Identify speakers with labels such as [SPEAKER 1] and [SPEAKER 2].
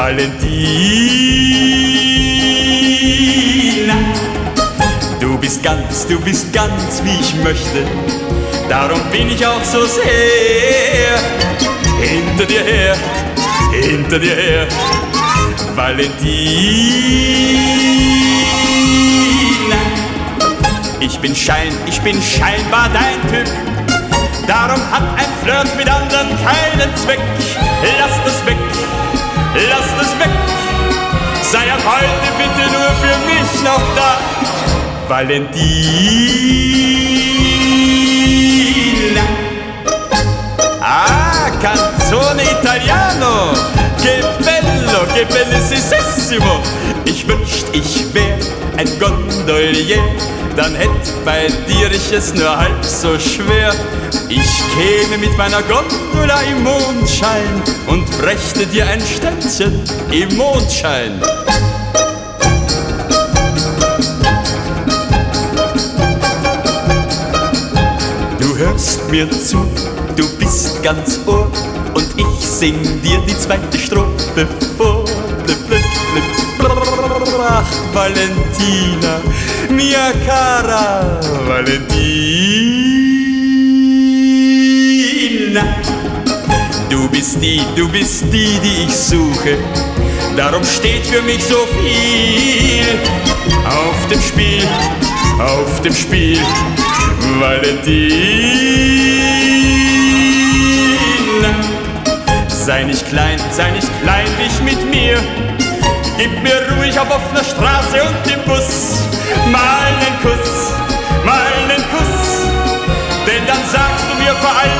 [SPEAKER 1] Valentina, du bist ganz, wie ich möchte, darum bin ich auch so sehr hinter dir her, Valentina. Ich bin scheinbar dein Typ, darum hat ein Flirt mit anderen keinen Zweck. Lass das weg, sei ab heute bitte nur für mich noch da, Valentina. Ah, canzone italiano, che bellissimo. Ich wünscht, ich wär ein Gondolier, dann hätt bei dir ich es nur halb so schwer. Ich käme mit meiner Gondola im Mondschein und brächte dir ein Ständchen im Mondschein. Du hörst mir zu, du bist ganz Ohr, und ich sing dir die zweite Strophe vor. Ach, Valentina, mia cara Valentina. Du bist die, die ich suche, darum steht für mich so viel auf dem Spiel, Valentina. Sei nicht klein nicht mit mir, gib mir ruhig auf offener Straße und im Bus mal nen Kuss, denn dann sagst du mir vor allem